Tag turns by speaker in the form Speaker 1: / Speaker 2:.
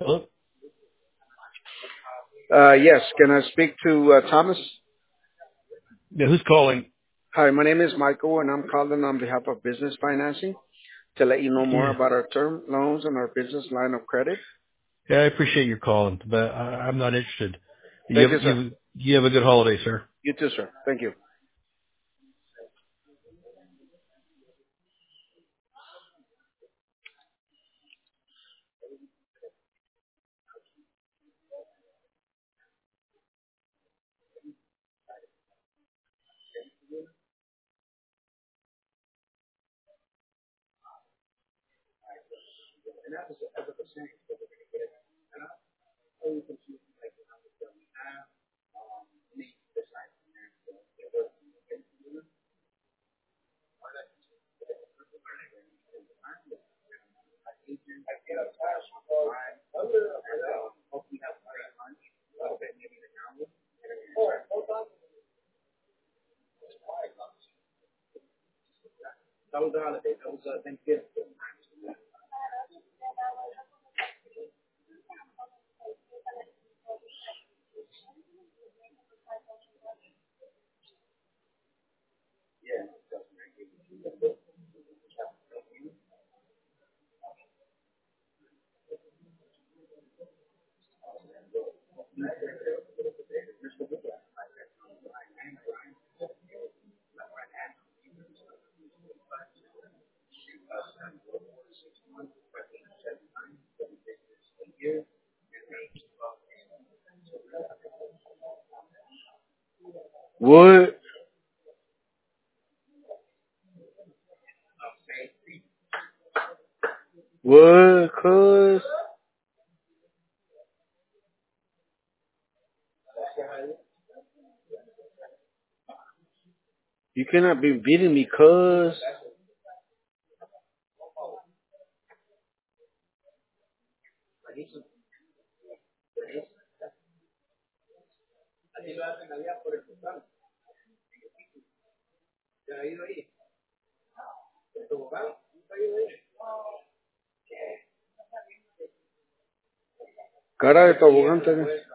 Speaker 1: Hello?
Speaker 2: Yes, can I speak to Thomas?
Speaker 1: Yeah, who's calling?
Speaker 2: Hi, my name is Michael, and I'm calling on behalf of Business Financing to let you know more
Speaker 1: Yeah.
Speaker 2: about our term loans and our business line of credit.
Speaker 1: Yeah, I appreciate your calling, but I'm not interested.
Speaker 2: Thank you, sir.
Speaker 1: You have a good holiday, sir.
Speaker 2: You too, sir. Thank you. What? What, cuz? You cannot be beating me, cuz. Cara de tobogán tenés.